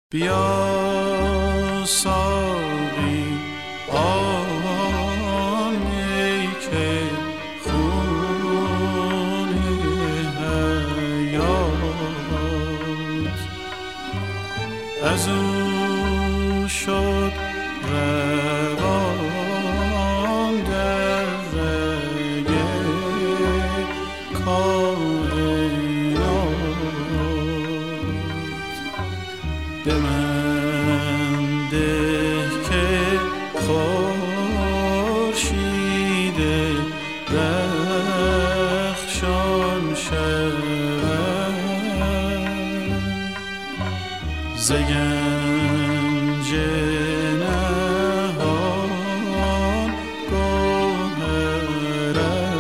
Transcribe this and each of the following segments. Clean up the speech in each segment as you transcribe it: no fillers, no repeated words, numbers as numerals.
بیا ساقی آن می که خون حیات از او شد روان در رگ به من ده که خورشید رخشان شود ز گنج نهان گوهر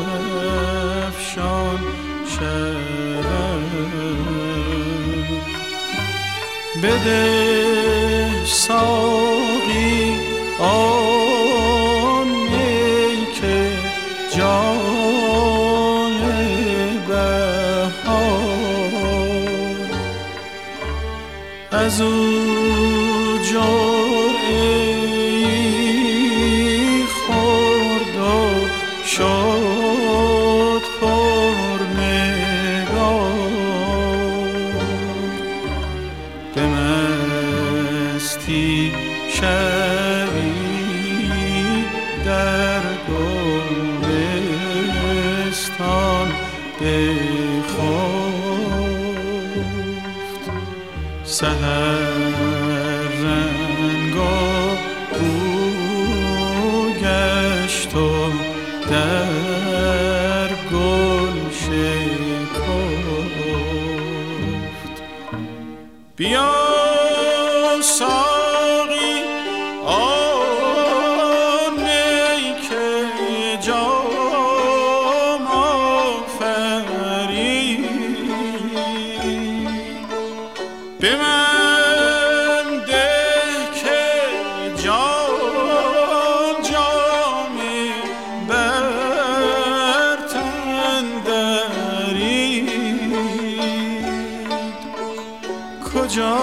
افشان شود بده ساقی آن می که جان بهار از او جرعه‌ای خورد و شد به مستی شبی در گلستان بخفت سحر رنگ او گشت و در گل شکفت بیا ساقی آن می که جام آفرید به من ده که جام بر تن درید کجا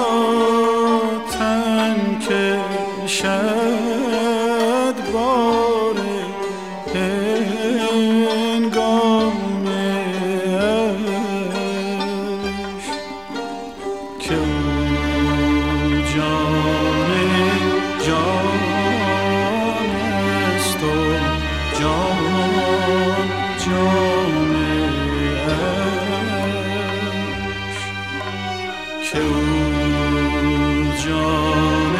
تن کشد بار هنگام عشق که او جان است و جان عشق که او جان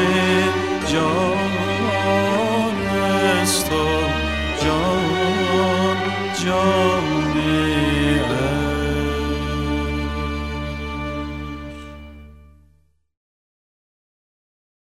است و جان